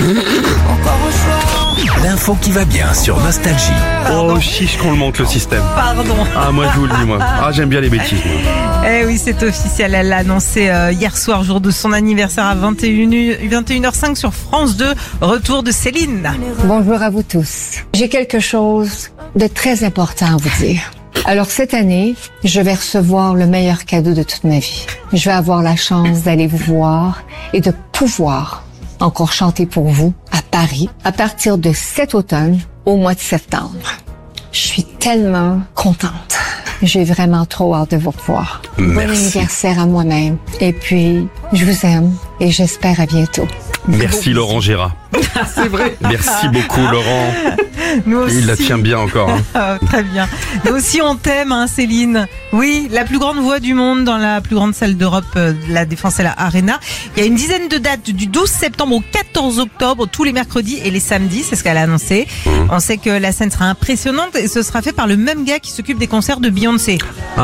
L'info qui va bien sur Nostalgie. Oh, chiche qu'on le manque le système. Pardon. Ah, moi je vous le dis, moi. Ah, j'aime bien les bêtises. Eh oui, c'est officiel. Elle l'a annoncé hier soir, jour de son anniversaire à 21h05 sur France 2. Retour de Céline. Bonjour à vous tous. J'ai quelque chose de très important à vous dire. Alors cette année, je vais recevoir le meilleur cadeau de toute ma vie. Je vais avoir la chance d'aller vous voir et de pouvoir encore chanter pour vous à Paris à partir de cet automne au mois de septembre. Je suis tellement contente. J'ai vraiment trop hâte de vous revoir. Merci. Bon anniversaire à moi-même. Et puis, je vous aime et j'espère à bientôt. Merci Laurent Gérard. C'est vrai. Merci beaucoup Laurent. Nous aussi. Il la tient bien encore. Hein. Ah, très bien. Nous aussi, on t'aime, hein, Céline. Oui, la plus grande voix du monde dans la plus grande salle d'Europe, la Défense et la Arena. Il y a une dizaine de dates du 12 septembre au 14 octobre, tous les mercredis et les samedis, c'est ce qu'elle a annoncé. On sait que la scène sera impressionnante et ce sera fait par le même gars qui s'occupe des concerts de Beyoncé.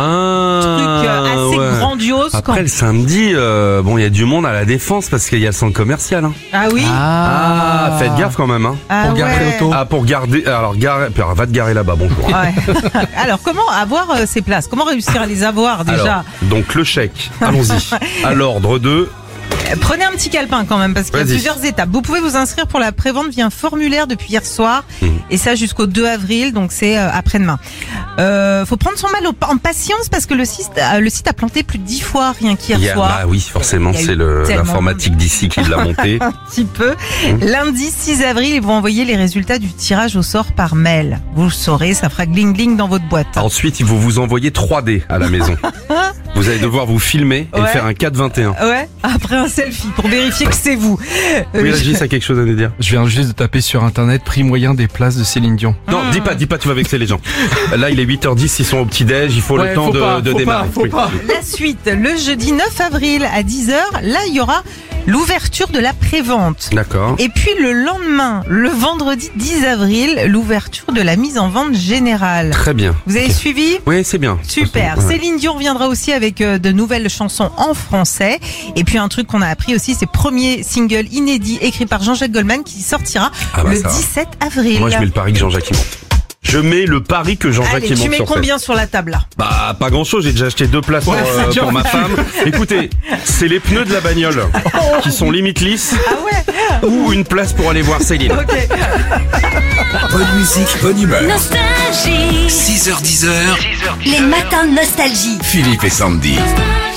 Truc assez grandiose. Après le samedi, bon, il y a du monde à la Défense parce qu'il y a le centre commercial. Hein. Ah oui. Ah, faites gaffe quand même. Hein. Ah, Pour garer l'auto. Ah, pour garder. Alors, va te garer là-bas, bonjour. Ouais. Alors, comment avoir ces places? Comment réussir à les avoir déjà? Alors, donc le chèque, allons-y. À l'ordre de... Prenez un petit calepin quand même parce qu'il y a plusieurs étapes. Vous pouvez vous inscrire pour la prévente via un formulaire depuis hier soir et ça jusqu'au 2 avril, donc c'est après-demain. Faut prendre son mal en patience parce que le site a planté plus de 10 fois rien qu'hier soir. Bah oui, forcément, c'est l'informatique d'ici qui l'a monté. Un petit peu. Lundi 6 avril, ils vont envoyer les résultats du tirage au sort par mail. Vous le saurez, ça fera gling gling dans votre boîte. Ensuite, ils vont vous envoyer 3D à la maison. Vous allez devoir vous filmer et faire un 4-21. Ouais, après un selfie pour vérifier que c'est vous. Oui, Régis a quelque chose à nous dire. Je viens juste de taper sur internet prix moyen des places de Céline Dion. Non, dis pas, tu vas vexer les gens. Là, il est 8h10, ils sont au petit-déj, il faut le temps de démarrer. Faut pas. La suite, le jeudi 9 avril à 10h, là, il y aura l'ouverture de la prévente. D'accord. Et puis le lendemain, le vendredi 10 avril, l'ouverture de la mise en vente générale. Très bien. Vous avez suivi ? Oui, c'est bien. Super. Ouais. Céline Dion reviendra aussi avec de nouvelles chansons en français. Et puis un truc qu'on a appris aussi, c'est premier single inédit écrit par Jean-Jacques Goldman qui sortira le 17 avril. Moi, je mets le pari que Jean-Jacques y monte. Je mets le pari que Jean-Jacques y monte. Tu mets combien sur la table là ? Bah, pas grand-chose. J'ai déjà acheté 2 places pour ma femme. Écoutez, c'est les pneus de la bagnole qui sont limite lisses. Ah ouais. Ou une place pour aller voir Céline. Ok. Bonne musique, bonne humeur. Nostalgie. 6h10. Les matins de nostalgie. Philippe et Sandy.